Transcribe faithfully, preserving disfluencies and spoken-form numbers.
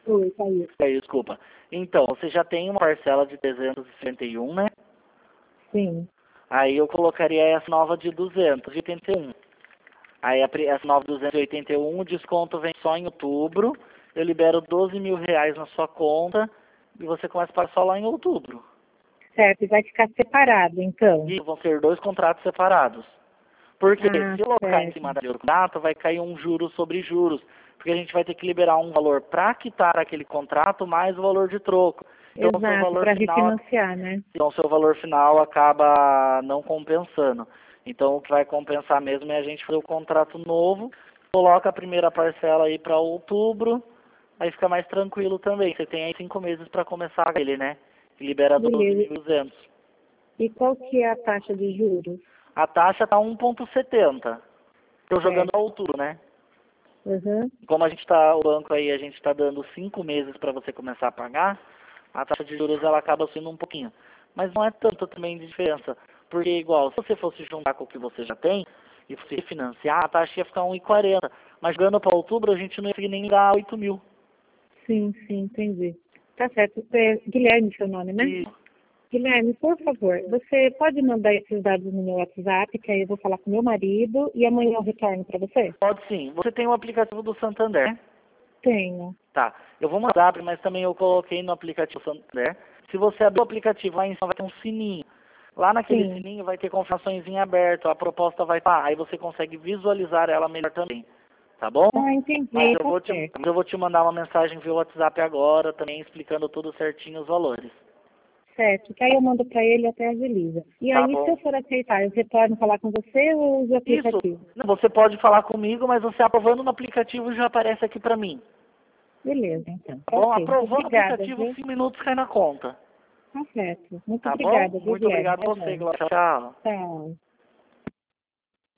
Oi, caiu. Aí, desculpa. Então, você já tem uma parcela de trezentos e sessenta e um, né? Sim. Aí eu colocaria essa nova de duzentos e oitenta e um. Aí a, pri- essa nova de duzentos e oitenta e um, o desconto vem só em outubro. Eu libero doze mil reais na sua conta e você começa a pagar só lá em outubro. Certo, e vai ficar separado, então. E vão ser dois contratos separados. Porque Ah, se colocar em certo. cima da contrato, vai cair um juros sobre juros. Porque a gente vai ter que liberar um valor para quitar aquele contrato mais o valor de troco. Então o seu Exato, valor para final, refinanciar, né? então o seu valor final acaba não compensando. Então o que vai compensar mesmo é a gente fazer o contrato novo, coloca a primeira parcela aí para outubro, aí fica mais tranquilo também. Você tem aí cinco meses para começar ele, né? E libera doze mil Beleza. e duzentos. E qual que é a taxa de juros? A taxa está um vírgula setenta. Estou jogando Certo. a outubro, né? Uhum. Como a gente está, o banco aí, a gente está dando cinco meses para você começar a pagar, a taxa de juros ela acaba sendo um pouquinho. Mas não é tanto também de diferença. Porque igual, se você fosse juntar com o que você já tem e fosse refinanciar, a taxa ia ficar um vírgula quarenta. Mas jogando para outubro, a gente não ia conseguir nem dar oito mil. Sim, sim, entendi. Tá certo. É Guilherme, seu nome, né? E Guilherme, por favor, você pode mandar esses dados no meu WhatsApp, que aí eu vou falar com meu marido e amanhã eu retorno para você? pode sim. Você tem o aplicativo do Santander, né? Tenho. Tá. Eu vou mandar, mas também eu coloquei no aplicativo Santander. Se você abrir o aplicativo lá em cima vai ter um sininho. Lá naquele Sim. sininho vai ter confirmações em aberto, a proposta vai estar, aí você consegue visualizar ela melhor também, tá bom? Ah, entendi. Mas eu Tá vou te, certo. mas eu vou te mandar uma mensagem via WhatsApp agora, também explicando tudo certinho os valores. Certo. Que aí eu mando para ele até agiliza. E Tá aí, se eu bom. for aceitar, eu retorno falar com você ou uso o Isso, aplicativo? você pode falar comigo, mas você aprovando no aplicativo já aparece aqui pra mim. Beleza, então. Tá bom? Ok. Aprovou no Obrigada, aplicativo, viu? cinco minutos cai na conta. Tá certo. Muito Tá bom? obrigada, viu, Muito Guilherme? obrigado Tá a você, bom. Glaucia. Tchau. Tchau.